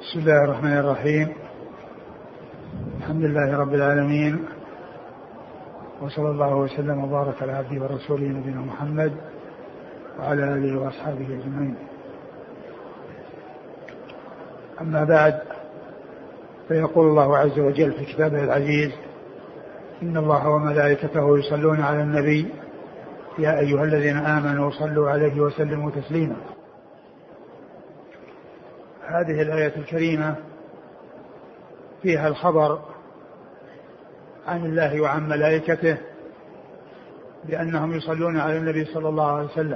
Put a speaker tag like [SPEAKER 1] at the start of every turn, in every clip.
[SPEAKER 1] بسم الله الرحمن الرحيم. الحمد لله رب العالمين، وصلى الله وسلم وبارك على عبده ورسوله نبينا محمد وعلى آله وأصحابه أجمعين. أما بعد، فيقول الله عز وجل في كتابه العزيز: إن الله وملائكته يصلون على النبي يا أيها الذين آمنوا صلوا عليه وسلموا تسليما. هذه الآية الكريمة فيها الخبر عن الله وعن ملائكته بأنهم يصلون على النبي صلى الله عليه وسلم،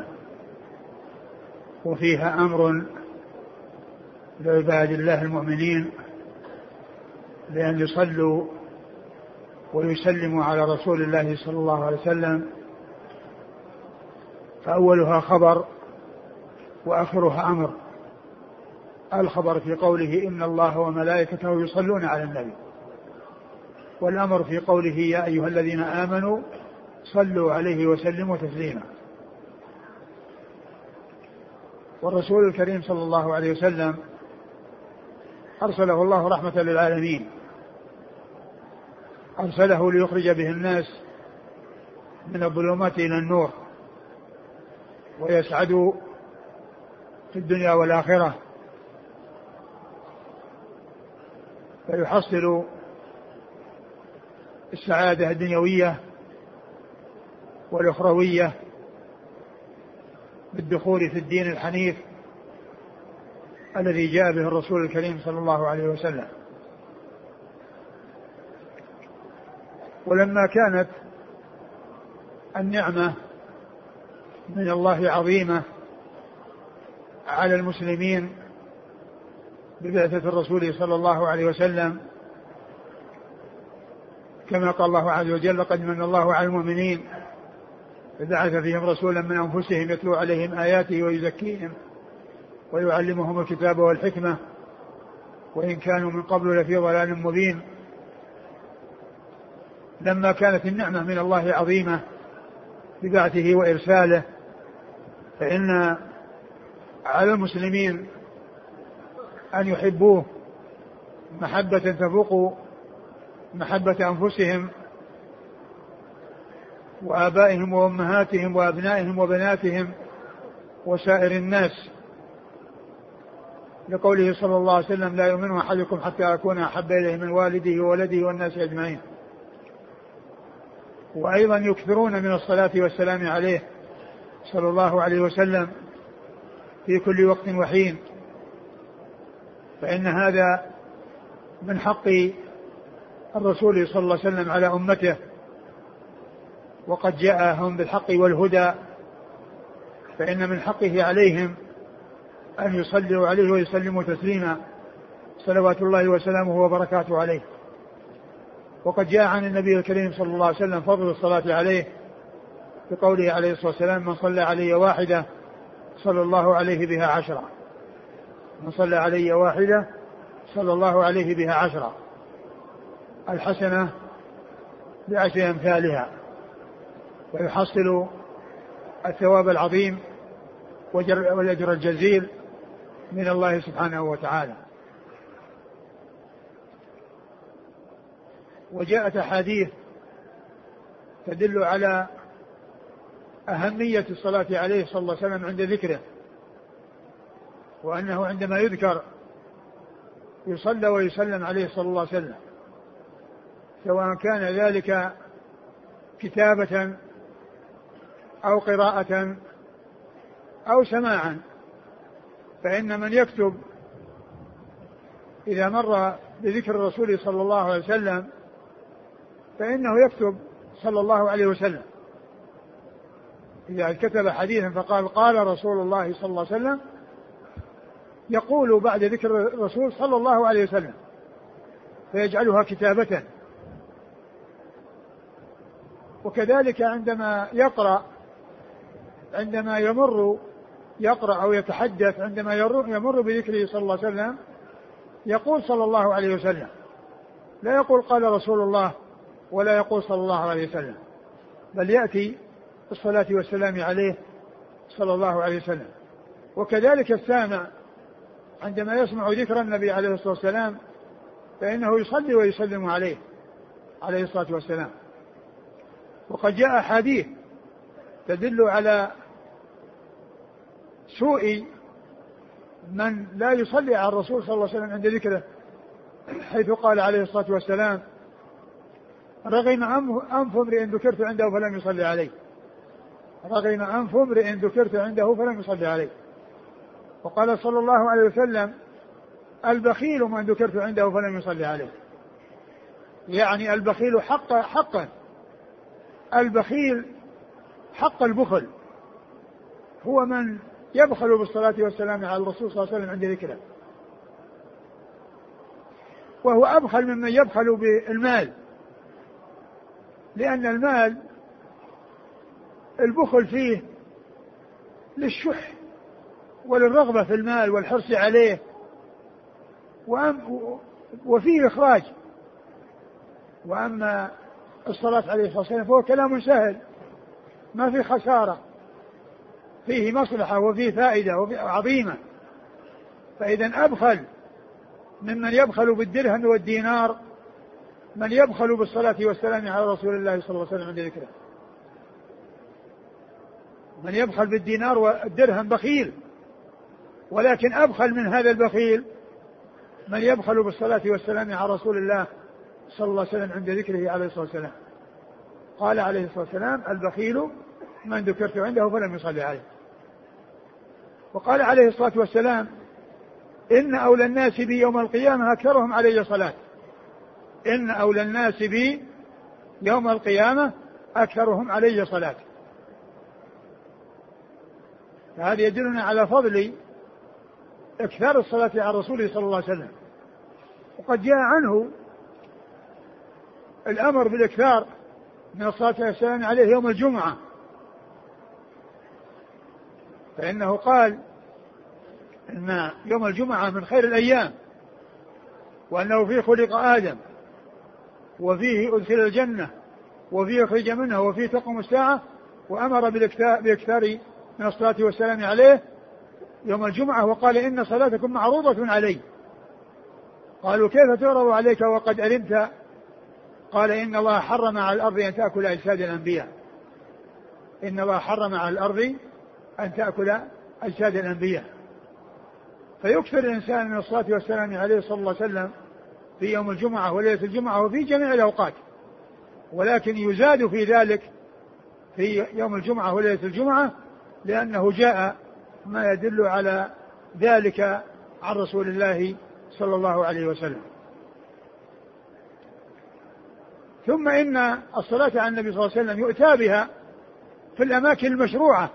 [SPEAKER 1] وفيها أمر لعباد الله المؤمنين بأن يصلوا ويسلموا على رسول الله صلى الله عليه وسلم، فأولها خبر وآخرها أمر. الخبر في قوله إن الله وملائكته يصلون على النبي، والأمر في قوله يا أيها الذين آمنوا صلوا عليه وسلموا تسليما. والرسول الكريم صلى الله عليه وسلم أرسله الله رحمة للعالمين، أرسله ليخرج به الناس من الظلمات إلى النور ويسعدوا في الدنيا والآخرة، فيحصل السعادة الدنيوية والأخروية بالدخول في الدين الحنيف الذي جاء به الرسول الكريم صلى الله عليه وسلم. ولما كانت النعمة من الله عظيمة على المسلمين ببعثة الرسول صلى الله عليه وسلم، كما قال الله عز وجل: لقد من الله على المؤمنين فبعث فيهم رسولا من أنفسهم يتلو عليهم آياته ويزكيهم ويعلمهم الكتاب والحكمة وإن كانوا من قبل لفي ضلال مبين. لما كانت النعمة من الله عظيمة ببعثه وإرساله، فإن على المسلمين أن يحبوه محبة تفوق محبة أنفسهم وآبائهم وأمهاتهم وأبنائهم وبناتهم وسائر الناس، لقوله صلى الله عليه وسلم: لا يؤمن أحدكم حتى أكون أحب إليه من والده وولده والناس أجمعين. وأيضا يكثرون من الصلاة والسلام عليه صلى الله عليه وسلم في كل وقت وحين، فإن هذا من حق الرسول صلى الله عليه وسلم على أمته، وقد جاءهم بالحق والهدى، فإن من حقه عليهم أن يصلوا عليه ويسلموا تسليما صلوات الله وسلامه وبركاته عليه. وقد جاء عن النبي الكريم صلى الله عليه وسلم فضل الصلاة عليه بقوله عليه الصلاة والسلام: من صلى علي واحدة صلى الله عليه بها عشرة. من صلى علي واحدة صلى الله عليه بها عشرة، الحسنة بعشر أمثالها، ويحصل الثواب العظيم والأجر الجزيل من الله سبحانه وتعالى. وجاءت أحاديث تدل على أهمية الصلاة عليه صلى الله عليه وسلم عند ذكره، وأنه عندما يذكر يصلى ويسلم عليه صلى الله عليه وسلم، سواء كان ذلك كتابة أو قراءة أو سماعا. فإن من يكتب إذا مر بذكر الرسول صلى الله عليه وسلم فإنه يكتب صلى الله عليه وسلم. إذا كتب حديثا فقال قال رسول الله صلى الله عليه وسلم، يقول بعد ذكر الرسول صلى الله عليه وسلم، فيجعلها كتابة. وكذلك عندما يقرأ، عندما يقرأ أو يتحدث، عندما يمر بذكره صلى الله عليه وسلم يقول صلى الله عليه وسلم، لا يقول قال رسول الله ولا يقول صلى الله عليه وسلم، بل يأتي الصلاة والسلام عليه صلى الله عليه وسلم. وكذلك السامع عندما يسمع ذكر النبي عليه الصلاة والسلام فإنه يصلي ويسلم عليه عليه الصلاة والسلام. وقد جاء أحاديث تدل على سوء من لا يصلي على الرسول صلى الله عليه وسلم عند ذكره، حيث قال عليه الصلاة والسلام: رغم أنف امرئ ذكرت عنده فلم يصلي عليه، رغم أنف امرئ ذكرت عنده فلم يصلي عليه. وقال صلى الله عليه وسلم: البخيل من ذكرت عنده فلم يصلي عليه. يعني البخيل حقا البخيل حق البخل هو من يبخل بالصلاة والسلام على الرسول صلى الله عليه وسلم عند ذكره، وهو أبخل ممن يبخل بالمال، لأن المال البخل فيه للشح وللرغبة في المال والحرص عليه وفيه إخراج. وأما الصلاة عليه الصلاة والسلام فهو كلام سهل ما فيه خسارة، فيه مصلحة وفيه فائدة عظيمة. فإذا أبخل ممن يبخل بالدرهم والدينار من يبخل بالصلاة والسلام على رسول الله صلى الله عليه وسلم عند ذكره. من يبخل بالدينار والدرهم بخيل، ولكن أبخل من هذا البخيل من يبخل بالصلاة والسلام على رسول الله صلى الله عليه وسلم عند ذكره عليه الصلاة والسلام. قال عليه الصلاة والسلام: البخيل من ذكرت عنده فلم يصلي عليه. وقال عليه الصلاة والسلام: إن أولى الناس بي يوم القيامة أكثرهم علي صلاة. إن أولى الناس بي يوم القيامة أكثرهم علي صلاة. فهذا يدلنا على فضل إكثار الصلاة على رسوله صلى الله عليه وسلم. وقد جاء عنه الأمر بالإكثار من الصلاة والسلام عليه يوم الجمعة، فإنه قال إن يوم الجمعة من خير الأيام، وأنه فيه خلق آدم، وفيه أدخل الجنة، وفيه أخرج منها، وفيه تقوم الساعة، وأمر بالإكثار من الصلاة والسلام عليه يوم الجمعة. وقال: إن صلاتكم معروضة علي. قالوا: كيف تعرض عليك وقد علمت؟ قال: إن الله حرم على الأرض أن تأكل أجساد الأنبياء. إن الله حرم على الأرض أن تأكل أجساد الأنبياء. فيكثر الإنسان من الصلاة والسلام عليه صلى الله عليه وسلم في يوم الجمعة وليلة الجمعة وفي جميع الأوقات، ولكن يزاد في ذلك في يوم الجمعة وليلة الجمعة، لأنه جاء ما يدل على ذلك عن رسول الله صلى الله عليه وسلم. ثم إن الصلاة على النبي صلى الله عليه وسلم يؤتى بها في الأماكن المشروعة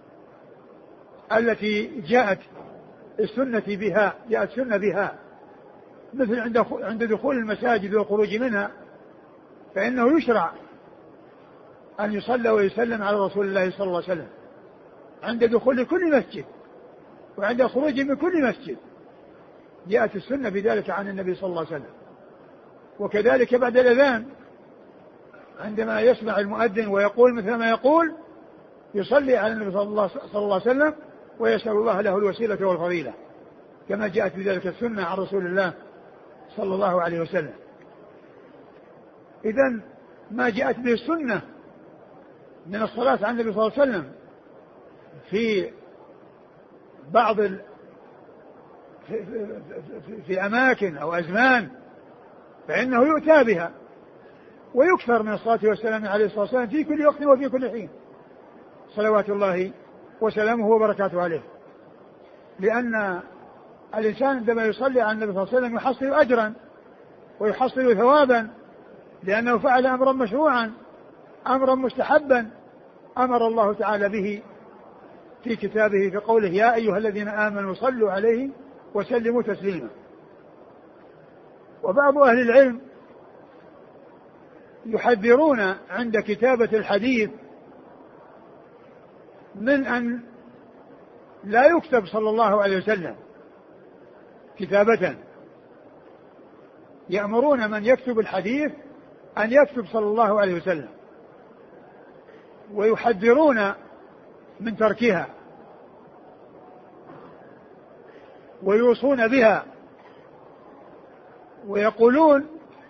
[SPEAKER 1] التي جاءت السنة بها، مثل عند دخول المساجد والخروج منها، فإنه يشرع أن يصلى ويسلم على رسول الله صلى الله عليه وسلم عند دخول كل مسجد وعند خروج من كل مسجد، جاءت السنة بذلك عن النبي صلى الله عليه وسلم. وكذلك بعد الأذان عندما يسمع المؤذن ويقول مثل ما يقول يصلي على النبي صلى الله عليه وسلم ويسأل الله له الوسيلة والفضيلة، كما جاءت بذلك السنة عن رسول الله صلى الله عليه وسلم. إذن ما جاءت به السنة من الصلاة على النبي صلى الله عليه وسلم في بعض في أماكن أو أزمان فإنه يؤتى بها ويكثر من الصلاة والسلام عليه الصلاة والسلام في كل وقت وفي كل حين، صلوات الله وسلامه وبركاته عليه. لأن الإنسان عندما يصلي على النبي صلى الله عليه وسلم يحصل أجرا ويحصل ثوابا، لأنه فعل أمرا مشروعا، أمرا مستحبا أمر الله تعالى به في كتابه في قوله: يا أيها الذين آمنوا صلوا عليه وسلموا تسليما. وبعض أهل العلم يحذرون عند كتابة الحديث من أن لا يكتب صلى الله عليه وسلم كتابة، يأمرون من يكتب الحديث أن يكتب صلى الله عليه وسلم، ويحذرون من تركها. ويوصون بها ويقولون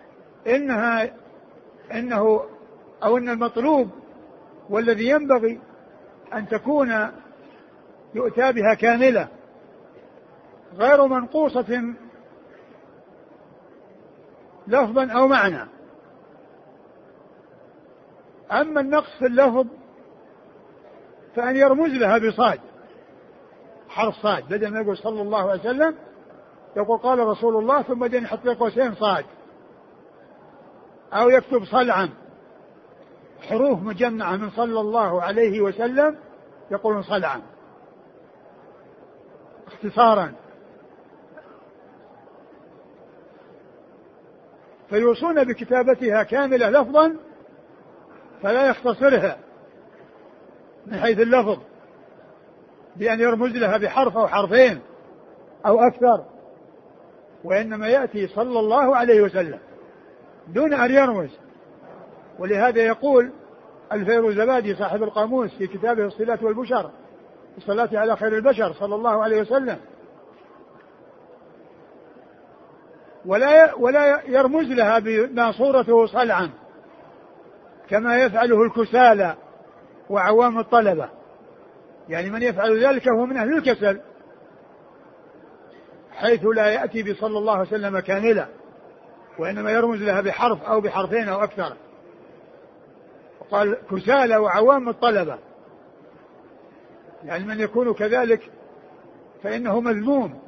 [SPEAKER 1] إنه أو إن المطلوب والذي ينبغي أن تكون يؤتى بها كاملة غير منقوصة لفظا أو معنى. أما النقص في اللفظ فأن يرمز لها بصاد، حرف صاد، بدل ما يقول صلى الله عليه وسلم يقول قال رسول الله ثم بعدين يحط قوسين صاد، أو يكتب صلعا، حروف مجمعة من صلى الله عليه وسلم يقولون صلعا اختصارا. فيوصون بكتابتها كاملة لفظا فلا يختصرها من حيث اللفظ بأن يرمز لها بحرف أو حرفين أو أكثر، وإنما يأتي صلى الله عليه وسلم دون أن يرمز. ولهذا يقول الفيروزبادي صاحب القاموس في كتابه الصلاة والبشر الصلاة على خير البشر صلى الله عليه وسلم: ولا يرمز لها بما صورته صلعا كما يفعله الكسالى وعوام الطلبة، يعني من يفعل ذلك هو من أهل الكسل، حيث لا يأتي بصلى الله عليه وسلم كاملة، وإنما يرمز لها بحرف أو بحرفين أو أكثر. وقال كسالى وعوام الطلبة، يعني من يكون كذلك فإنه مذموم.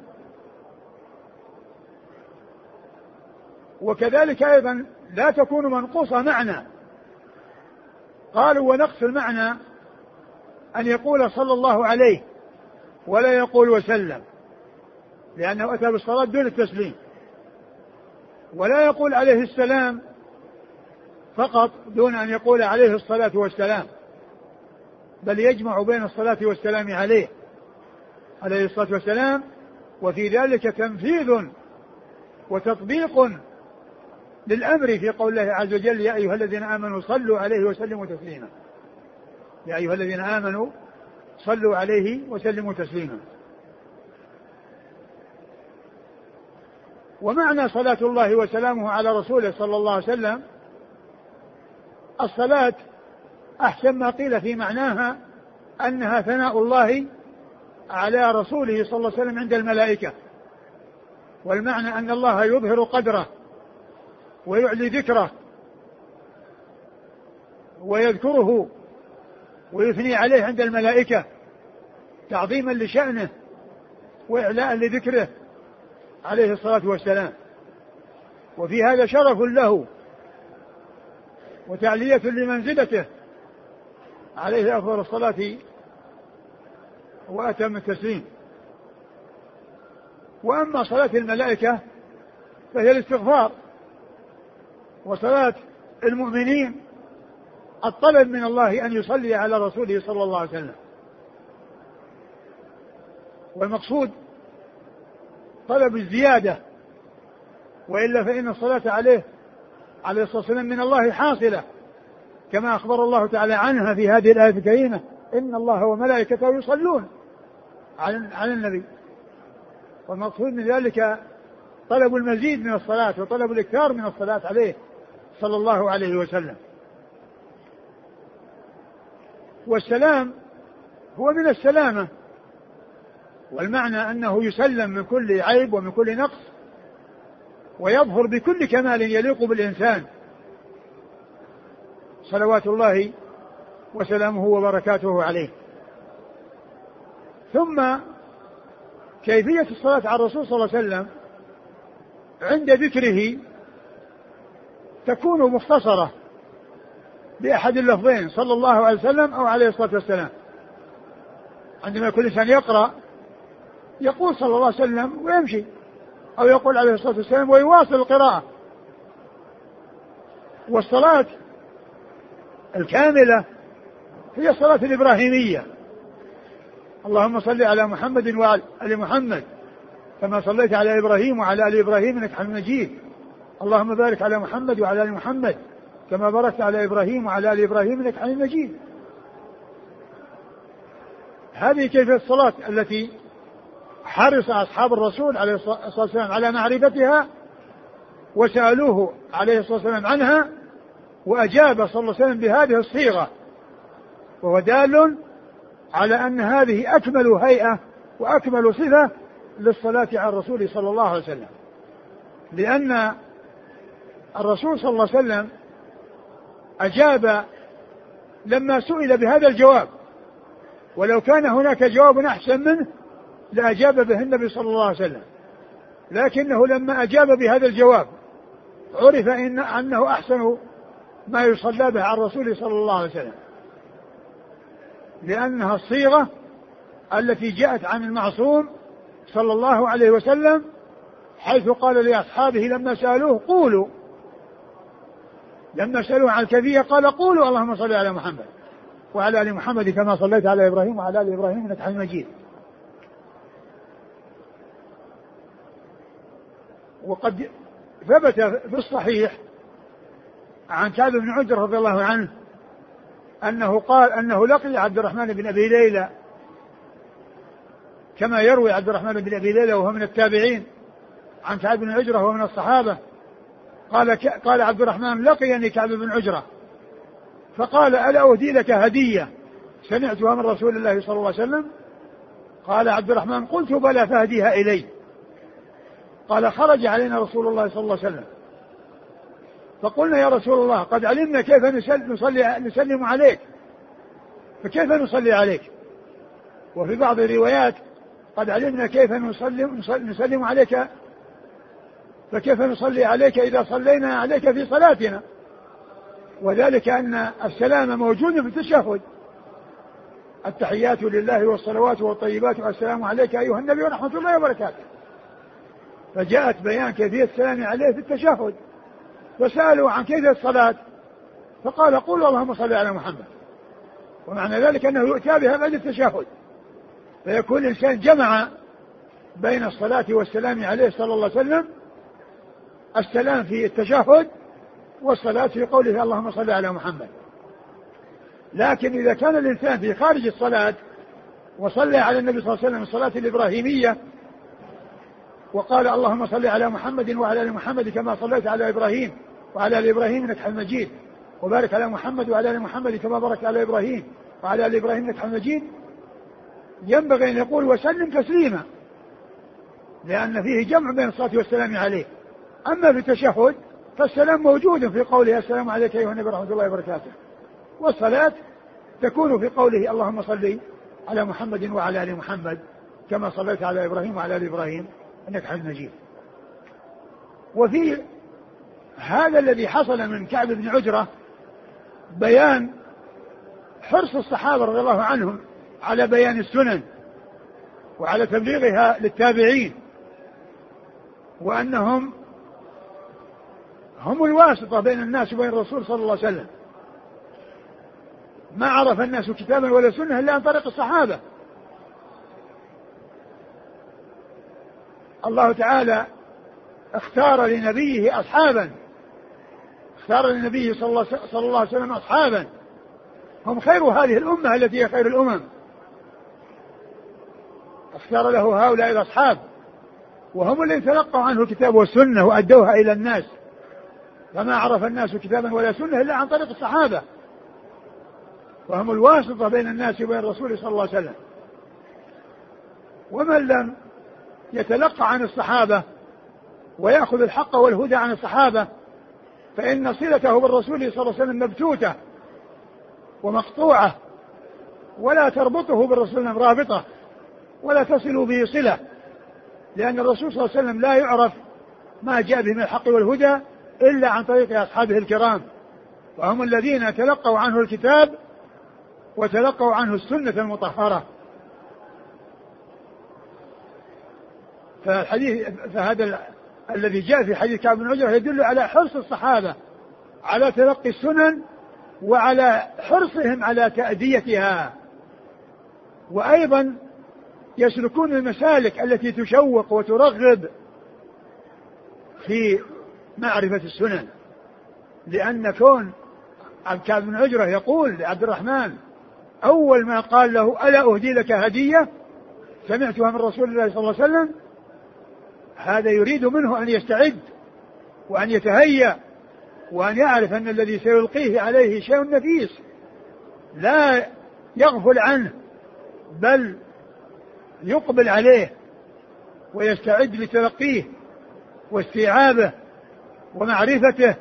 [SPEAKER 1] وكذلك أيضا لا تكون منقوصة معنى. قالوا ونقص المعنى أن يقول صلى الله عليه ولا يقول وسلم، لأنه أتى بالصلاة دون التسليم، ولا يقول عليه السلام فقط دون أن يقول عليه الصلاة والسلام، بل يجمع بين الصلاة والسلام عليه الصلاة والسلام. وفي ذلك تنفيذ وتطبيق للأمر في قول الله عز وجل: يا أيها الذين آمنوا صلوا عليه وسلموا تسليما. يا أيها الذين آمنوا صلوا عليه وسلموا تسليما. ومعنى صلاة الله وسلامه على رسوله صلى الله عليه وسلم الصلاة أحسن ما قيل في معناها أنها ثناء الله على رسوله صلى الله عليه وسلم عند الملائكة، والمعنى أن الله يظهر قدره ويعلي ذكره ويذكره ويثني عليه عند الملائكة تعظيما لشأنه وإعلاء لذكره عليه الصلاة والسلام. وفي هذا شرف له وتعلية لمنزلته عليه أفضل الصلاة وأتم التسليم. وأما صلاة الملائكة فهي الاستغفار، وصلاة المؤمنين الطلب من الله أن يصلي على رسوله صلى الله عليه وسلم. والمقصود طلب الزيادة، وإلا فإن الصلاة عليه الصلاة والسلام من الله حاصلة، كما أخبر الله تعالى عنها في هذه الآية الكريمة: إن الله وملائكته يصلون على النبي. والمقصود من ذلك طلب المزيد من الصلاة وطلب الإكثار من الصلاة عليه صلى الله عليه وسلم. والسلام هو من السلامة، والمعنى أنه يسلم من كل عيب ومن كل نقص، ويظهر بكل كمال يليق بالإنسان صلوات الله وسلامه وبركاته عليه. ثم كيفية الصلاة على الرسول صلى الله عليه وسلم عند ذكره تكون مختصرة بأحد اللفظين: صلى الله عليه وسلم أو عليه الصلاة والسلام. عندما يكون الإنسان يقرأ يقول صلى الله عليه وسلم ويمشي، أو يقول عليه الصلاة والسلام ويواصل القراءة. والصلاة الكاملة هي الصلاة الإبراهيمية: اللهم صل على محمد وعلى آل محمد كما صليت على إبراهيم وعلى آل إبراهيم إنك حميد مجيد، اللهم بارك على محمد وعلى آل محمد كما باركت على إبراهيم وعلى آل إبراهيم إنك حميد مجيد. هذه كيفية الصلاة التي حرص أصحاب الرسول عليه الصلاة والسلام على معرفتها وسألوه عليه الصلاة والسلام عنها، وأجاب صلى الله عليه وسلم بهذه الصيغة، وهو دال على أن هذه أكمل هيئة وأكمل صفة للصلاة على الرسول صلى الله عليه وسلم، لأن الرسول صلى الله عليه وسلم أجاب لما سئل بهذا الجواب، ولو كان هناك جواب أحسن منه لأجاب به النبي صلى الله عليه وسلم، لكنه لما أجاب بهذا الجواب عرف أنه أحسن ما يصلى به على الرسول صلى الله عليه وسلم، لأنها الصيغة التي جاءت عن المعصوم صلى الله عليه وسلم، حيث قال لأصحابه لما سألوه قولوا، لما سألوه عن الكيفية قال قولوا اللهم صل على محمد وعلى آل محمد كما صليت على إبراهيم وعلى آل إبراهيم إنك حميد مجيد. وقد ثبت في الصحيح عن كعب بن عجرة رضي الله عنه أنه قال أنه لقي عبد الرحمن بن أبي ليلى، كما يروي عبد الرحمن بن أبي ليلى وهو من التابعين عن كعب بن عجرة وهو من الصحابة، قال عبد الرحمن لقيني كعب بن عجرة فقال ألا أهدي لك هدية سمعتها من رسول الله صلى الله عليه وسلم؟ قال عبد الرحمن قلت بلى فأهديها إلي. قال خرج علينا رسول الله صلى الله عليه وسلم فقلنا يا رسول الله قد علمنا كيف نسلم عليك، فكيف نصلي عليك؟ وفي بعض الروايات قد علمنا كيف نسلم عليك، فكيف نصلي عليك إذا صلينا عليك في صلاتنا؟ وذلك أن السلام موجود في التشهد، التحيات لله والصلوات والطيبات والسلام عليك أيها النبي ورحمة الله وبركاته، فجاءت بيان كيفية السلام عليه في التشهد، فسألوا عن كيفية الصلاة فقال قولوا اللهم صل على محمد، ومعنى ذلك أنه يؤتى بها بعد التشهد، فيكون الإنسان جمع بين الصلاة والسلام عليه صلى الله عليه وسلم، السلام في التشهد والصلاة في قوله اللهم صل على محمد. لكن إذا كان الإنسان في خارج الصلاة وصلى على النبي صلى الله عليه وسلم الصلاة الإبراهيمية وقال اللهم صل على محمد وعلى آل محمد كما صليت على إبراهيم وعلى آل إبراهيم إنك حميد مجيد، وبارك على محمد وعلى آل محمد كما باركت على إبراهيم وعلى آل إبراهيم إنك حميد مجيد، ينبغي أن يقول وسلم تسليما، لأن فيه جمع بين الصلاة والسلام عليه. أما في التشهد فالسلام موجود في قوله السلام عليك أيها النبي ورحمة الله وبركاته، والصلاة تكون في قوله اللهم صل على محمد وعلى آل محمد كما صليت على إبراهيم وعلى آل إبراهيم إنك حميد مجيد. وفي هذا الذي حصل من كعب بن عجرة بيان حرص الصحابة رضي الله عنهم على بيان السنن وعلى تبليغها للتابعين، وأنهم هم الواسطة بين الناس وبين الرسول صلى الله عليه وسلم، ما عرف الناس كتابا ولا سنة إلا عن طريق الصحابة. الله تعالى اختار لنبيه أصحابا، اختار لنبيه صلى الله عليه وسلم أصحابا هم خير هذه الأمة التي هي خير الأمم، اختار له هؤلاء الأصحاب وهم الذين تلقوا عنه الكتاب والسنة وأدوها إلى الناس، فما عرف الناس كتابا ولا سنة إلا عن طريق الصحابة، وهم الواسطة بين الناس وبين الرسول صلى الله عليه وسلم. ومن لم يتلقى عن الصحابة ويأخذ الحق والهدى عن الصحابة فإن صلته بالرسول صلى الله عليه وسلم مبتوتة ومقطوعة، ولا تربطه بالرسول رابطة ولا تصل به صلة، لأن الرسول صلى الله عليه وسلم لا يعرف ما جاء به من الحق والهدى إلا عن طريق أصحابه الكرام، وهم الذين تلقوا عنه الكتاب وتلقوا عنه السنة المطهرة. فهذا الذي جاء في حديث كعب بن عجرة يدل على حرص الصحابة على تلقي السنن وعلى حرصهم على تأديتها، وأيضا يسلكون المسالك التي تشوق وترغب في معرفة السنن، لأن كون كعب بن عجرة يقول لعبد الرحمن أول ما قال له ألا أهدي لك هدية سمعتها من رسول الله صلى الله عليه وسلم، هذا يريد منه أن يستعد وأن يتهيأ وأن يعرف أن الذي سيلقيه عليه شيء نفيس لا يغفل عنه، بل يقبل عليه ويستعد لتلقيه واستيعابه ومعرفته.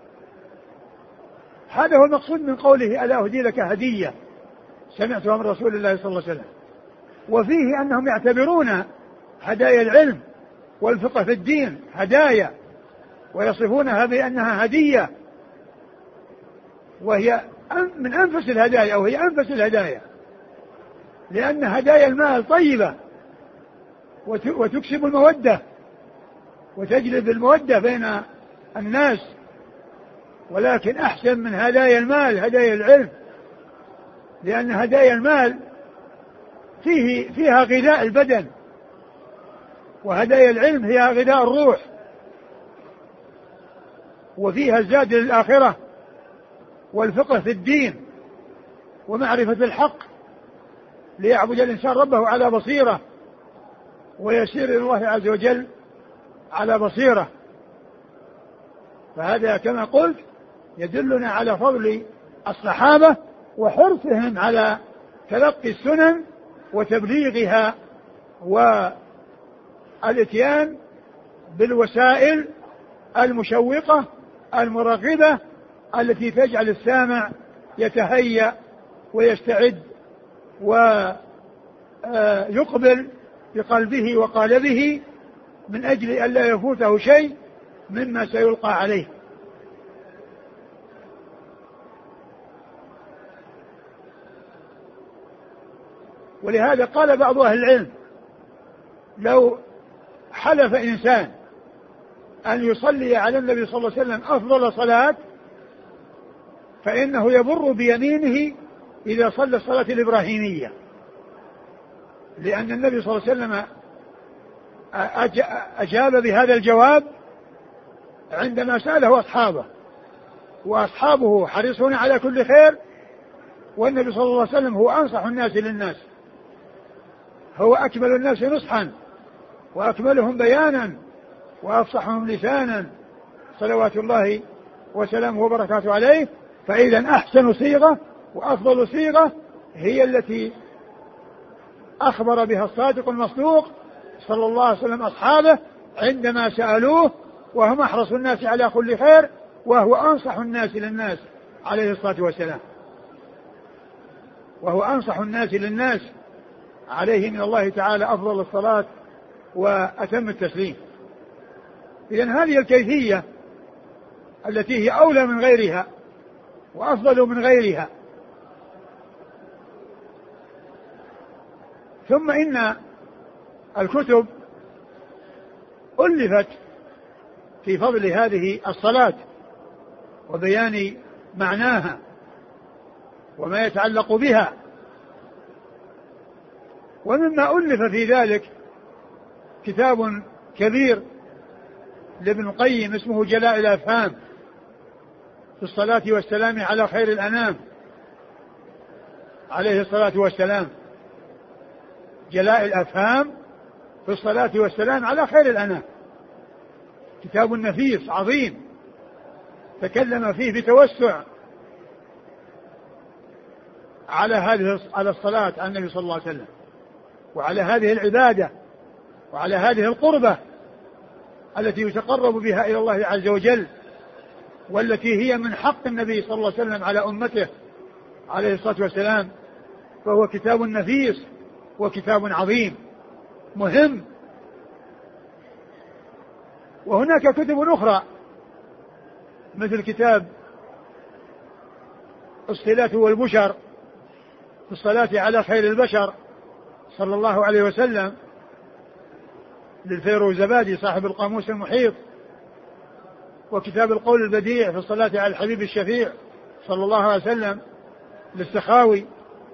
[SPEAKER 1] هذا هو المقصود من قوله ألا أهدي لك هدية سمعتها من رسول الله صلى الله عليه وسلم. وفيه أنهم يعتبرون هدايا العلم والفقه في الدين هدايا، ويصفونها بأنها هدية، وهي من أنفس الهدايا أو هي أنفس الهدايا، لأن هدايا المال طيبة وتكسب المودة وتجلب المودة بين الناس، ولكن أحسن من هدايا المال هدايا العلم، لأن هدايا المال فيها غذاء البدن، وهدايا العلم هي غذاء الروح، وفيها الزاد للآخرة والفقه في الدين ومعرفة الحق ليعبد الإنسان ربه على بصيرة ويسير إلى الله عز وجل على بصيرة. فهذا كما قلت يدلنا على فضل الصحابة وحرصهم على تلقي السنن وتبليغها والاتيان بالوسائل المشوقة المرغبة التي تجعل السامع يتهيأ ويستعد ويقبل بقلبه وقالبه من أجل أن لا يفوته شيء مما سيلقى عليه. ولهذا قال بعض أهل العلم لو حلف إنسان أن يصلي على النبي صلى الله عليه وسلم أفضل صلاة فإنه يبر بيمينه إذا صلى الصلاة الإبراهيمية، لأن النبي صلى الله عليه وسلم أجاب بهذا الجواب عندما سأله أصحابه، وأصحابه حريصون على كل خير، والنبي صلى الله عليه وسلم هو أنصح الناس للناس، هو أكمل الناس نصحا وأكملهم بيانا وأفصحهم لسانا صلوات الله وسلامه وبركاته عليه. فإذا أحسن صيغة وأفضل صيغة هي التي أخبر بها الصادق المصدوق صلى الله عليه وسلم أصحابه عندما سألوه، وهم أحرص الناس على كل خير وهو أنصح الناس للناس عليه الصلاة والسلام، وهو أنصح الناس للناس عليه من الله تعالى أفضل الصلاة وأتم التسليم. إذن هذه الكيفية التي هي أولى من غيرها وأفضل من غيرها. ثم إن الكتب ألفت في فضل هذه الصلاة وبيان معناها وما يتعلق بها، ومما ألف في ذلك كتاب كبير لابن القيم اسمه جلاء الأفهام في الصلاة والسلام على خير الأنام عليه الصلاة والسلام. جلاء الأفهام في الصلاة والسلام على خير الأنام، كتاب نفيس عظيم تكلم فيه بتوسع على الصلاة على النبي صلى الله عليه وسلم وعلى هذه العبادة وعلى هذه القربة التي يتقرب بها إلى الله عز وجل، والتي هي من حق النبي صلى الله عليه وسلم على أمته عليه الصلاة والسلام. فهو كتاب نفيس وكتاب عظيم مهم. وهناك كتب أخرى مثل كتاب الصلاة والبشر في الصلاة على خير البشر صلى الله عليه وسلم للفيروزبادي صاحب القاموس المحيط، وكتاب القول البديع في الصلاة على الحبيب الشفيع صلى الله عليه وسلم للسخاوي،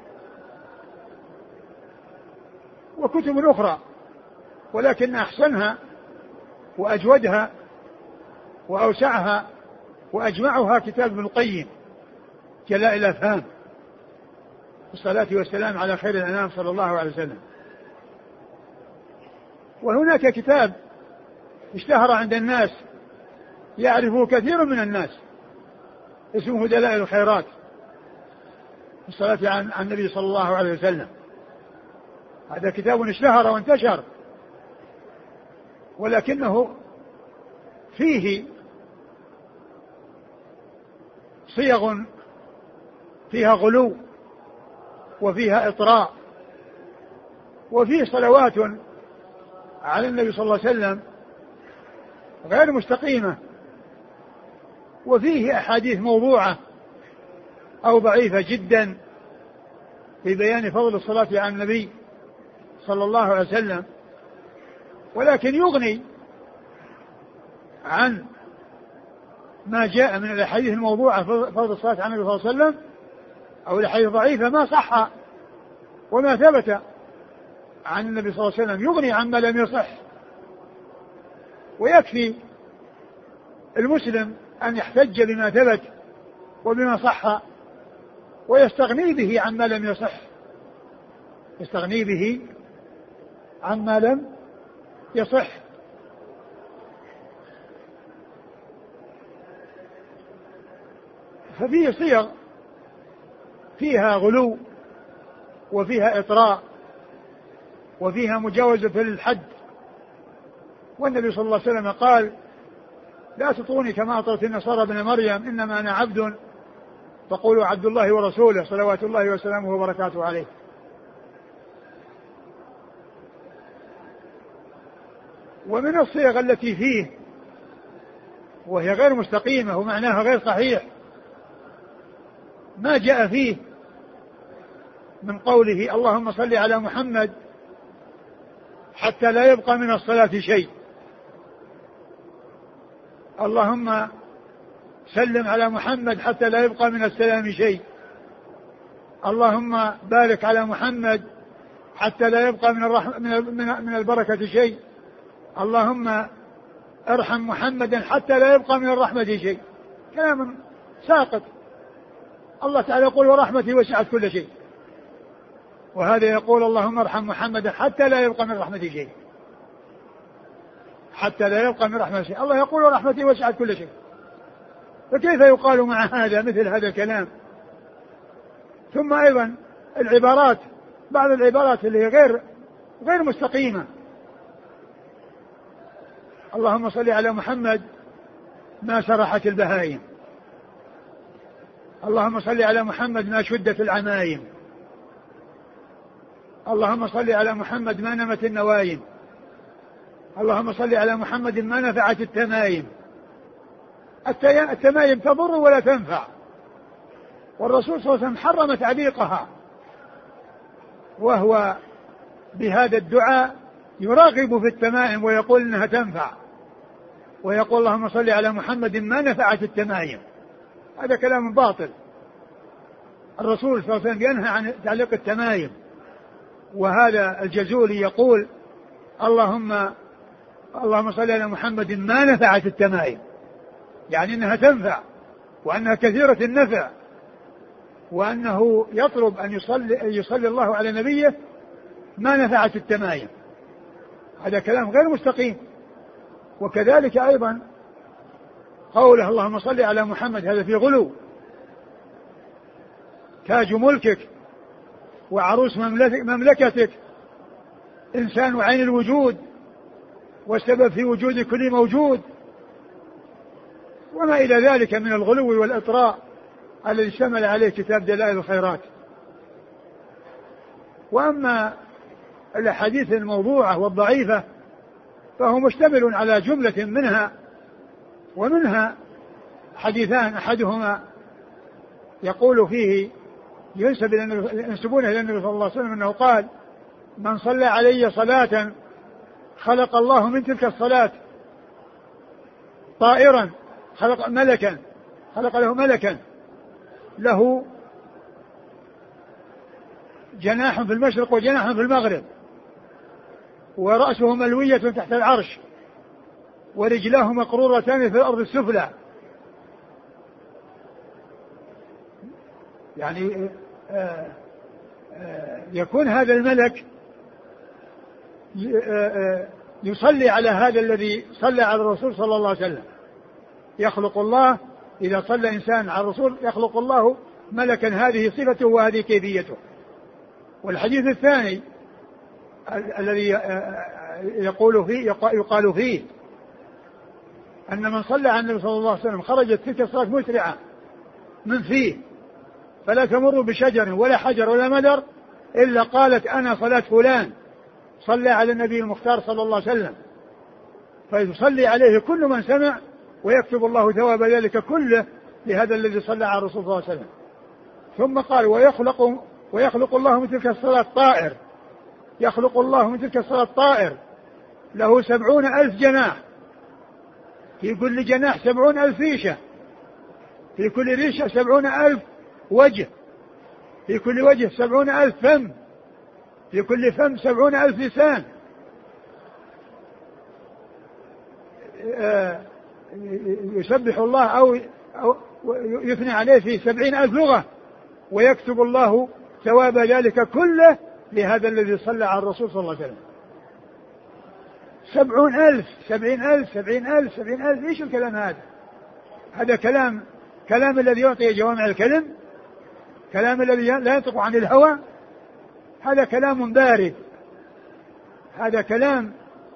[SPEAKER 1] وكتب أخرى، ولكن أحسنها وأجودها وأوسعها وأجمعها كتاب ابن القيم جلاء الأفهام الصلاة والسلام على خير الأنام صلى الله عليه وسلم. وهناك كتاب اشتهر عند الناس يعرفه كثير من الناس اسمه دلائل الخيرات في الصلاة عن النبي صلى الله عليه وسلم. هذا كتاب اشتهر وانتشر، ولكنه فيه صيغ فيها غلو وفيها إطراء، وفيه صلوات على النبي صلى الله عليه وسلم غير مستقيمة، وفيه أحاديث موضوعة أو ضعيفة جدا في بيان فضل الصلاة على النبي صلى الله عليه وسلم، ولكن يغني عن ما جاء من الأحاديث الموضوعة فضل الصلاة على النبي صلى الله عليه وسلم أو الأحاديث الضعيفة ما صح وما ثبت عن النبي صلى الله عليه وسلم، يغني عما لم يصح. ويكفي المسلم أن يحتج بما ثبت وبما صح ويستغني به عما لم يصح، يستغني به عما لم يصح. ففيه صيغ فيها غلو وفيها إطراء وفيها مجاوزة في الحد، والنبي صلى الله عليه وسلم قال: لا تطروني كما أطرت النصارى ابن مريم، إنما أنا عبد فقولوا عبد الله ورسوله صلوات الله وسلامه وبركاته عليه. ومن الصيغ التي فيه وهي غير مستقيمة ومعناها غير صحيح ما جاء فيه من قوله: اللهم صل على محمد حتى لا يبقى من الصلاة شيء، اللهم سلم على محمد حتى لا يبقى من السلام شيء، اللهم بارك على محمد حتى لا يبقى من البركة شيء، اللهم ارحم محمدا حتى لا يبقى من الرحمة شيء. كلام ساقط. الله تعالى يقول: ورحمتي وسعت كل شيء، وهذا يقول: اللهم ارحم محمدا حتى لا يبقى من رحمتي شيء، حتى لا يبقى من رحمتي شيء. الله يقول: ورحمتي وسعت كل شيء، فكيف يقال مع هذا مثل هذا الكلام؟ ثم أيضا العبارات، بعض العبارات اللي هي غير مستقيمة. اللهم صل على محمد ما سرحت البهائم، اللهم صل على محمد ما شدت العمايم، اللهم صل على محمد ما نمت النوايم، اللهم صل على محمد ما نفعت التمايم. التمايم تضر ولا تنفع، والرسول صلى الله عليه وسلم حرم تعليقها، وهو بهذا الدعاء يراغب في التمائم ويقول انها تنفع، ويقول: اللهم صل على محمد ما نفعت التمايم. هذا كلام باطل. الرسول صلى الله عليه وسلم ينهى عن تعليق التمايم، وهذا الجزولي يقول: اللهم صل على محمد ما نفعت التمايم، يعني انها تنفع وانها كثيرة النفع، وانه يطلب ان يصلي الله على نبيه ما نفعت التمايم. هذا كلام غير مستقيم. وكذلك ايضا قوله: اللهم صل على محمد، هذا في غلو. تاج ملكك وعروس مملكتك، إنسان عين الوجود والسبب في وجود كل موجود، وما إلى ذلك من الغلو والإطراء الذي اشتمل عليه كتاب دلائل الخيرات. وأما الأحاديث الموضوعة والضعيفة فهو مشتمل على جملة منها، ومنها حديثان أحدهما يقول فيه ينسبون إلى النبي صلى الله عليه وسلم أنه قال: من صلى علي صلاة خلق الله من تلك الصلاة طائرا، خلق له ملكا له جناح في المشرق وجناح في المغرب، ورأسه ملوية تحت العرش، ورجلاه مقرورتان في الأرض السفلى. يعني يكون هذا الملك يصلي على هذا الذي صلى على الرسول صلى الله عليه وسلم. يخلق الله إذا صلى إنسان على الرسول يخلق الله ملكا، هذه صفته وهذه كيفيته. والحديث الثاني الذي يقال فيه أن من صلى على النبي صلى الله عليه وسلم خرجت تلك الصلاة مسرعة من فيه، فلا تمر بشجر ولا حجر ولا مدر إلا قالت أنا صلاة فلان صلى على النبي المختار صلى الله عليه وسلم، فيصلي عليه كل من سمع ويكتب الله ثواب ذلك كله لهذا الذي صلى على الرسول صلى الله عليه وسلم. ثم قال ويخلق الله من تلك الصلاة طائر، يخلق الله من تلك الصلاة طائر له 70,000 جناح، في كل جناح 70,000 ريشة، في كل ريشة 70,000 وجه، في كل وجه 70,000 فم، في كل فم 70,000 لسان، يسبح الله أو يثني عليه في 70,000 لغة، ويكتب الله ثواب ذلك كله لهذا الذي صلى على الرسول صلى الله عليه وسلم. 70,000 إيش الكلام هذا؟ هذا كلام الذي يعطي جوامع الكلم، كلام الذي لا ينطق عن الهوى، هذا كلام بارد، هذا كلام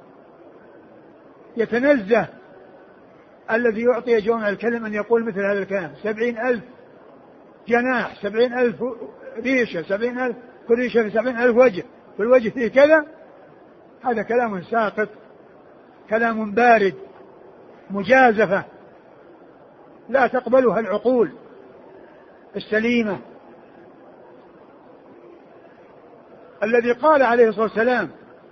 [SPEAKER 1] يتنزه الذي يعطي جوامع الكلم أن يقول مثل هذا الكلام. 70,000 جناح، 70,000 ريشة، 70,000 كل ريشة في 70,000 وجه، كل وجه فيه كذا، هذا كلام ساقط، كلام بارد، مجازفة لا تقبلها العقول السليمة. الذي قال عليه الصلاة والسلام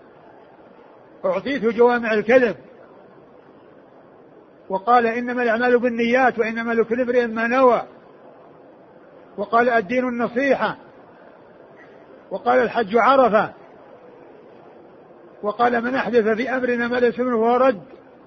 [SPEAKER 1] أعطيت جوامع الكلم، وقال إنما الأعمال بالنيات وإنما لكل امرئ ما نوى، وقال الدين النصيحة، وقال الحج عرفة، وقال من أحدث في أمرنا ما ليس منه فهو رد،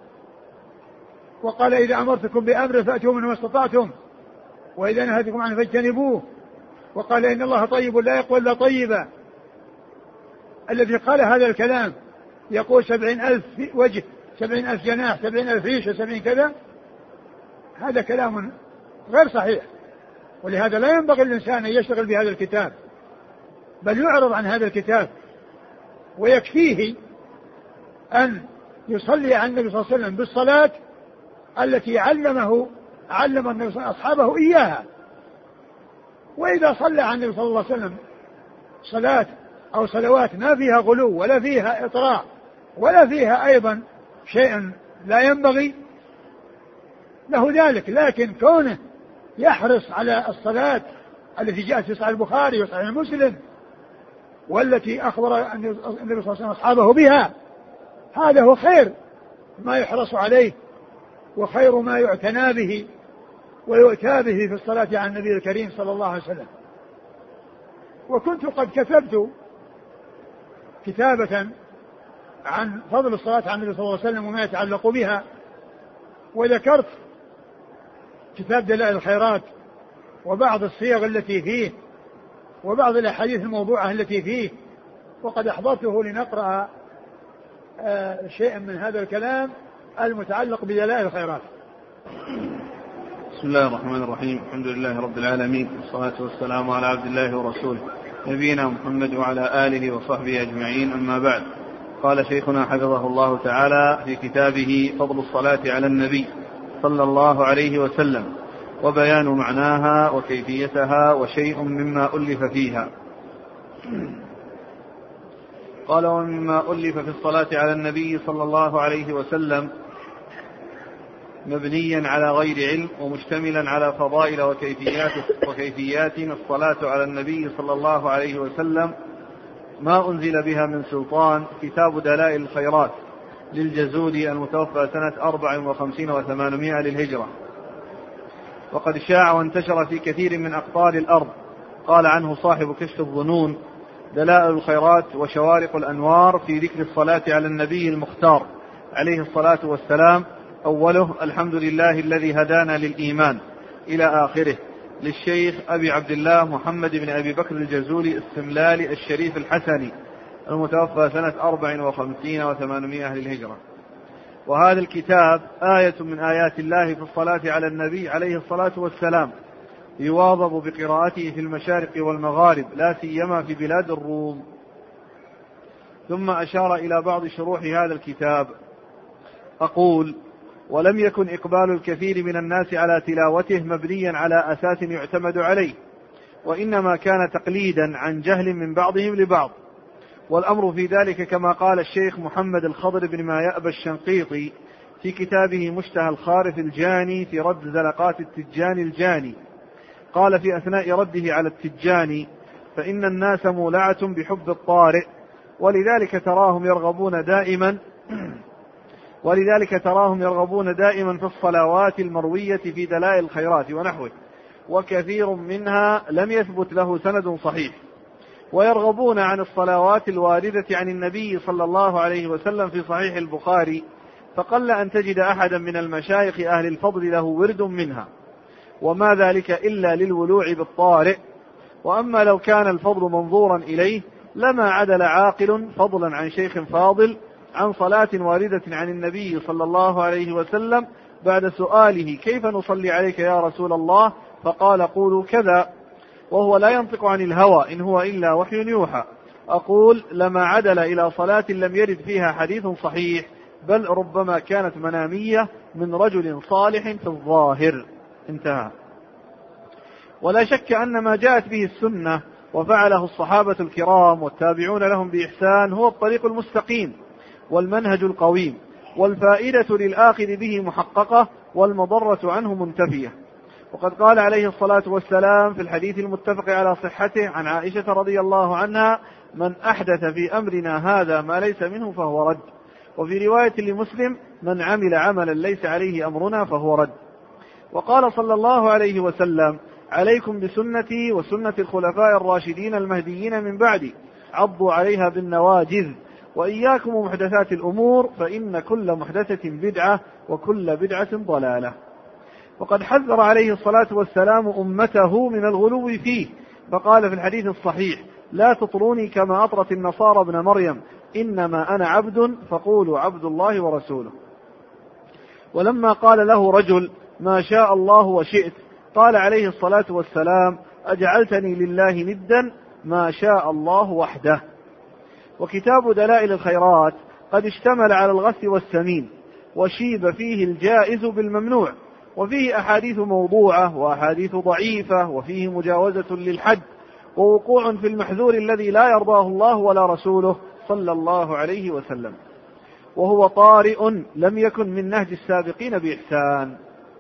[SPEAKER 1] وقال إذا أمرتكم بأمر فأتوا منه ما استطعتم وإذا نهيتكم عنه فاجتنبوه، وقال إن الله طيب لا يقبل إلا طيبا. الذي قال هذا الكلام يقول 70,000 وجه، 70,000 جناح، 70,000 ريشة، 70 كذا، هذا كلام غير صحيح. ولهذا لا ينبغي الإنسان أن يشتغل بهذا الكتاب، بل يعرض عن هذا الكتاب، ويكفيه أن يصلي على النبي صلى الله عليه وسلم بالصلاة التي علم النبي صلى الله عليه وسلم أصحابه إياها. وإذا صلى على النبي صلى الله عليه وسلم صلاة أو صلوات ما فيها غلو ولا فيها إطراء ولا فيها أيضا شيء لا ينبغي له ذلك، لكن كونه يحرص على الصلاة التي جاءت في صحيح البخاري وصحيح مسلم والتي أخبر النبي صلى الله عليه وسلم أصحابه بها، هذا هو خير ما يحرص عليه وخير ما يعتنى به ويؤتى به في الصلاة على النبي الكريم صلى الله عليه وسلم. وكنت قد كتبت كتابة عن فضل الصلاة على النبي صلى الله عليه وسلم وما يتعلق بها، وذكرت كتاب دلائل الخيرات وبعض الصيغ التي فيه وبعض الأحاديث الموضوعة التي فيه، وقد أحضرته لنقرأ شيئا من هذا الكلام المتعلق بدلائل الخيرات.
[SPEAKER 2] بسم الله الرحمن الرحيم، الحمد لله رب العالمين، والصلاة والسلام على عبد الله ورسوله نبينا محمد وعلى آله وصحبه أجمعين، أما بعد. قال شيخنا حفظه الله تعالى في كتابه فضل الصلاة على النبي صلى الله عليه وسلم وبيان معناها وكيفيتها وشيء مما ألف فيها. قال ومما ألف في الصلاة على النبي صلى الله عليه وسلم مبنيا على غير علم ومشتملا على فضائل وكيفيات الصلاة على النبي صلى الله عليه وسلم ما أنزل بها من سلطان كتاب دلائل الخيرات للجزولي المتوفى سنة 54 و800 للهجرة، وقد شاع وانتشر في كثير من أقطار الأرض. قال عنه صاحب كشف الظنون دلائل الخيرات وشوارق الأنوار في ذكر الصلاة على النبي المختار عليه الصلاة والسلام، أوله الحمد لله الذي هدانا للإيمان إلى آخره، للشيخ أبي عبد الله محمد بن أبي بكر الجزولي السملالي الشريف الحسني المتوفى سنة 54 و800 للهجرة. وهذا الكتاب آية من آيات الله في الصلاة على النبي عليه الصلاة والسلام، يواظب بقراءته في المشارق والمغارب، لا سيما في بلاد الروم. ثم أشار إلى بعض شروح هذا الكتاب. أقول: ولم يكن إقبال الكثير من الناس على تلاوته مبنيا على أساس يعتمد عليه، وإنما كان تقليدا عن جهل من بعضهم لبعض، والأمر في ذلك كما قال الشيخ محمد الخضر بن ما يأبى الشنقيطي في كتابه مشتهى الخارف الجاني في رد زلقات التجاني الجاني. قال في أثناء رده على التجاني: فإن الناس مولعة بحب الطارئ، ولذلك تراهم يرغبون دائما في الصلوات المروية في دلائل الخيرات ونحوه، وكثير منها لم يثبت له سند صحيح، ويرغبون عن الصلوات الواردة عن النبي صلى الله عليه وسلم في صحيح البخاري، فقل أن تجد أحدا من المشايخ أهل الفضل له ورد منها، وما ذلك إلا للولوع بالطارئ. وأما لو كان الفضل منظورا إليه لما عدل عاقل فضلا عن شيخ فاضل عن صلاة واردة عن النبي صلى الله عليه وسلم بعد سؤاله: كيف نصلي عليك يا رسول الله؟ فقال: قولوا كذا، وهو لا ينطق عن الهوى إن هو إلا وحي يوحى. أقول: لما عدل إلى صلاة لم يرد فيها حديث صحيح، بل ربما كانت منامية من رجل صالح في الظاهر. انتهى. ولا شك أن ما جاءت به السنة وفعله الصحابة الكرام والتابعون لهم بإحسان هو الطريق المستقيم والمنهج القويم، والفائدة للآخذ به محققة والمضرة عنه منتفية. وقد قال عليه الصلاة والسلام في الحديث المتفق على صحته عن عائشة رضي الله عنها: من أحدث في أمرنا هذا ما ليس منه فهو رد. وفي رواية لمسلم: من عمل عملا ليس عليه أمرنا فهو رد. وقال صلى الله عليه وسلم: عليكم بسنتي وسنة الخلفاء الراشدين المهديين من بعدي، عضوا عليها بالنواجذ، وإياكم ومحدثات الأمور، فإن كل محدثة بدعة وكل بدعة ضلالة. وقد حذر عليه الصلاة والسلام أمته من الغلو فيه، فقال في الحديث الصحيح: لا تطروني كما أطرت النصارى ابن مريم، إنما أنا عبد فقولوا عبد الله ورسوله. ولما قال له رجل: ما شاء الله وشئت، قال عليه الصلاة والسلام: أجعلتني لله ندا؟ ما شاء الله وحده. وكتاب دلائل الخيرات قد اشتمل على الغث والسمين، وشيب فيه الجائز بالممنوع، وفيه أحاديث موضوعة وأحاديث ضعيفة، وفيه مجاوزة للحد، ووقوع في المحذور الذي لا يرضاه الله ولا رسوله صلى الله عليه وسلم، وهو طارئ لم يكن من نهج السابقين بإحسان.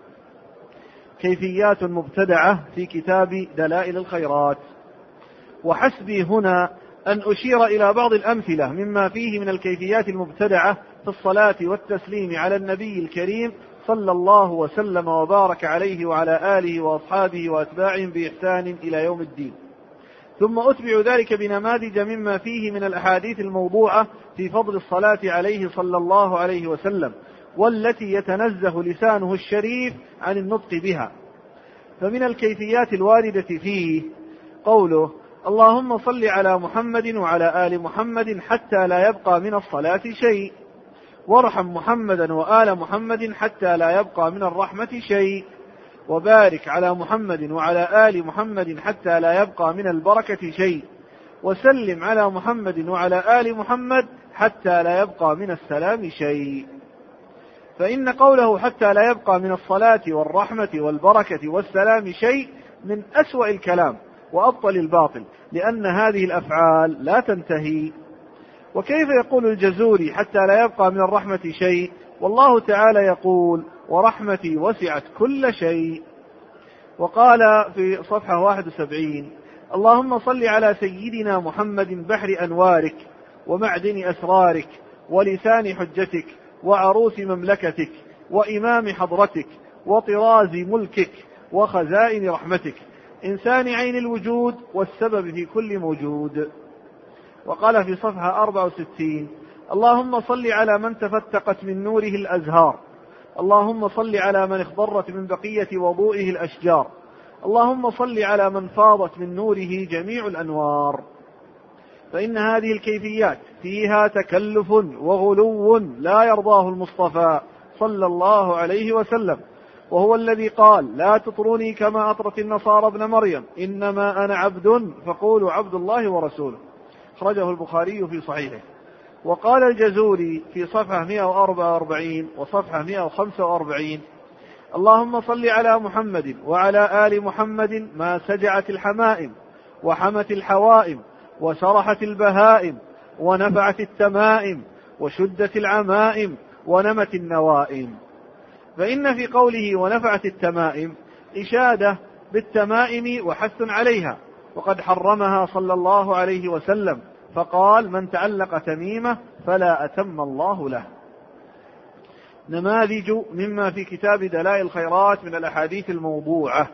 [SPEAKER 2] كيفيات مبتدعة في كتاب دلائل الخيرات. وحسبي هنا أن أشير إلى بعض الأمثلة مما فيه من الكيفيات المبتدعة في الصلاة والتسليم على النبي الكريم صلى الله وسلم وبارك عليه وعلى آله وأصحابه وأتباعهم بإحسان إلى يوم الدين، ثم أتبع ذلك بنماذج مما فيه من الأحاديث الموضوعة في فضل الصلاة عليه صلى الله عليه وسلم، والتي يتنزه لسانه الشريف عن النطق بها. فمن الكيفيات الواردة فيه قوله: اللهم صل على محمد وعلى آل محمد حتى لا يبقى من الصلاة شيء، وارحم محمدا وآل محمد حتى لا يبقى من الرحمة شيء، وبارك على محمد وعلى آل محمد حتى لا يبقى من البركة شيء، وسلم على محمد وعلى آل محمد حتى لا يبقى من السلام شيء. فإن قوله حتى لا يبقى من الصلاة والرحمة والبركة والسلام شيء من أسوأ الكلام وأبطل الباطل، لأن هذه الأفعال لا تنتهي. وكيف يقول الجزوري حتى لا يبقى من الرحمة شيء والله تعالى يقول: ورحمتي وسعت كل شيء. وقال في صفحة 71: اللهم صل على سيدنا محمد بحر أنوارك ومعدن أسرارك ولسان حجتك وعروس مملكتك وإمام حضرتك وطراز ملكك وخزائن رحمتك، إنسان عين الوجود والسبب في كل موجود. وقال في صفحة 64: اللهم صل على من تفتقت من نوره الأزهار، اللهم صل على من اخضرت من بقية وضوئه الأشجار، اللهم صل على من فاضت من نوره جميع الأنوار. فإن هذه الكيفيات فيها تكلف وغلو لا يرضاه المصطفى صلى الله عليه وسلم، وهو الذي قال: لا تطروني كما أطرت النصارى ابن مريم، إنما أنا عبد فقولوا عبد الله ورسوله. أخرجه البخاري في صحيحه. وقال الجزوري في صفحة 144 وصفحة 145: اللهم صل على محمد وعلى آل محمد ما سجعت الحمائم وحمت الحوائم وسرحت البهائم ونفعت التمائم وشدت العمائم ونمت النوائم. فإن في قوله ونفعت التمائم إشادة بالتمائم وحث عليها، وقد حرمها صلى الله عليه وسلم فقال: من تعلق تميمة فلا أتم الله له. نماذج مما في كتاب دلائل الخيرات من الأحاديث الموضوعة.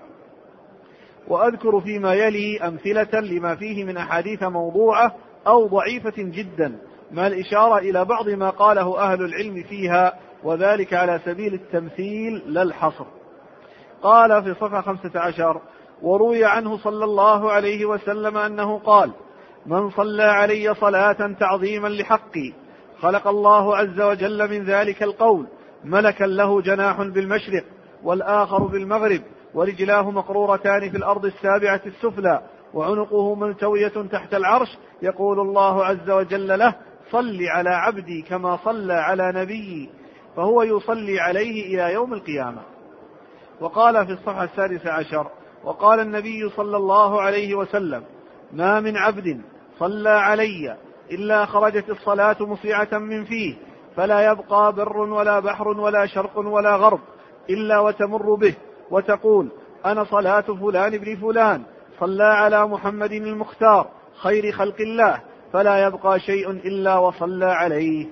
[SPEAKER 2] وأذكر فيما يلي أمثلة لما فيه من أحاديث موضوعة أو ضعيفة جدا، مع الإشارة إلى بعض ما قاله أهل العلم فيها، وذلك على سبيل التمثيل لا الحصر. قال في صفحة 15: وروي عنه صلى الله عليه وسلم أنه قال: من صلى علي صلاة تعظيما لحقي خلق الله عز وجل من ذلك القول ملكا له جناح بالمشرق والآخر بالمغرب، ورجلاه مقرورتان في الأرض السابعة السفلى، وعنقه ملتوية تحت العرش، يقول الله عز وجل له: صل على عبدي كما صلى على نبيي، فهو يصلي عليه إلى يوم القيامة. وقال في الصفحة 16: وقال النبي صلى الله عليه وسلم: ما من عبد صلى علي إلا خرجت الصلاة مسرعة من فيه، فلا يبقى بر ولا بحر ولا شرق ولا غرب إلا وتمر به وتقول: أنا صلاة فلان ابن فلان صلى على محمد المختار خير خلق الله، فلا يبقى شيء إلا وصلى عليه.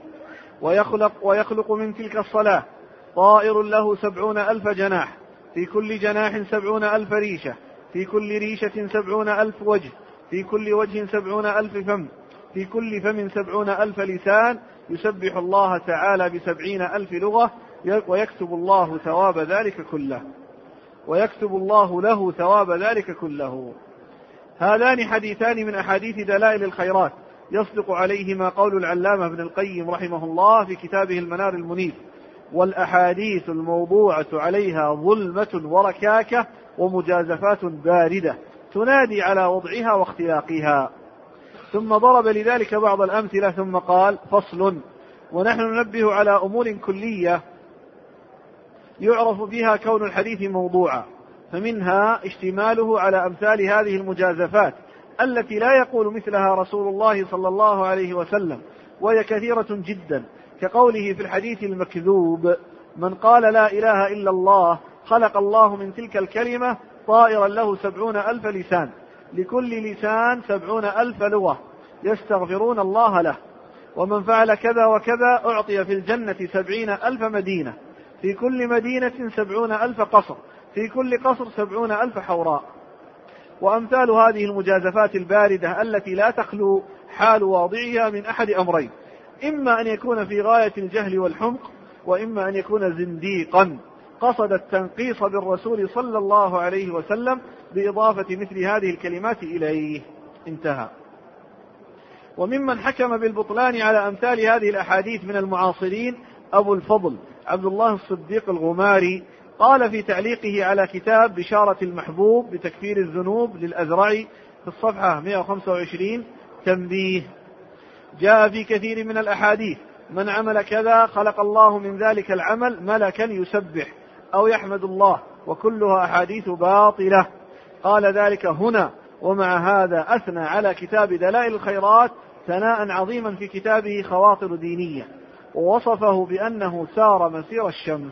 [SPEAKER 2] ويخلق من تلك الصلاة طائر له 70,000 جناح، في كل جناح 70,000 ريشة، في كل ريشة 70,000 وجه، في كل وجه 70,000 فم، في كل فم 70,000 لسان، يسبح الله تعالى ب70,000 لغة، ويكتب الله ثواب ذلك كله، ويكتب الله له ثواب ذلك كله. هذان حديثان من أحاديث دلائل الخيرات يصدق عليهما قول العلامة ابن القيم رحمه الله في كتابه المنار المنيف: والأحاديث الموضوعة عليها ظلمة وركاكة ومجازفات باردة تنادي على وضعها واختلاقها. ثم ضرب لذلك بعض الأمثلة ثم قال: فصل. ونحن ننبه على أمور كلية يعرف بها كون الحديث موضوعا، فمنها اشتماله على أمثال هذه المجازفات التي لا يقول مثلها رسول الله صلى الله عليه وسلم، وهي كثيرة جدا، كقوله في الحديث المكذوب: من قال لا إله إلا الله خلق الله من تلك الكلمة طائرا له 70,000 لسان، لكل لسان 70,000 لغة يستغفرون الله له، ومن فعل كذا وكذا أعطي في الجنة 70,000 مدينة، في كل مدينة 70,000 قصر، في كل قصر 70,000 حوراء. وأمثال هذه المجازفات الباردة التي لا تخلو حال واضعها من أحد أمرين: إما أن يكون في غاية الجهل والحمق، وإما أن يكون زنديقا قصد التنقيص بالرسول صلى الله عليه وسلم بإضافة مثل هذه الكلمات إليه. انتهى. وممن حكم بالبطلان على أمثال هذه الأحاديث من المعاصرين أبو الفضل عبد الله الصديق الغماري، قال في تعليقه على كتاب بشارة المحبوب بتكفير الذنوب للأزرعي في الصفحة 125: تنبيه: جاء في كثير من الأحاديث من عمل كذا خلق الله من ذلك العمل ملكا يسبح أو يحمد الله، وكلها أحاديث باطلة. قال ذلك هنا، ومع هذا أثنى على كتاب دلائل الخيرات ثناء عظيما في كتابه خواطر دينية، ووصفه بأنه سار مسير الشمس.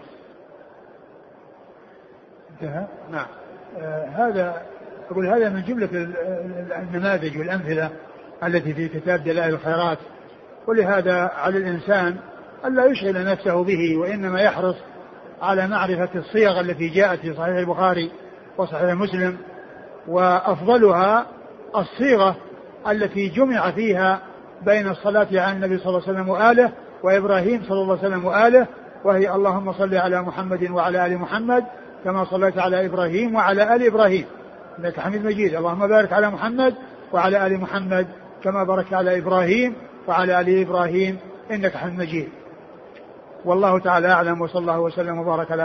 [SPEAKER 1] نعم. هذا أقول هذا من جملة النماذج والأمثلة التي في كتاب دلائل الخيرات، ولهذا على الإنسان ألا يشغل نفسه به، وإنما يحرص على معرفة الصيغ التي جاءت في صحيح البخاري وصحيح مسلم، وأفضلها الصيغة التي جمع فيها بين الصلاة على النبي صلى الله عليه وسلم وآله وإبراهيم صلى الله عليه وسلم وآله، وهي: اللهم صل على محمد وعلى آل محمد كما صليت على إبراهيم وعلى آل إبراهيم إنك حميد مجيد، اللهم بارك على محمد وعلى آل محمد كما باركت على إبراهيم وعلى آل إبراهيم إنك حميد مجيد. والله تعالى أعلم، وصلى الله وسلم وبارك على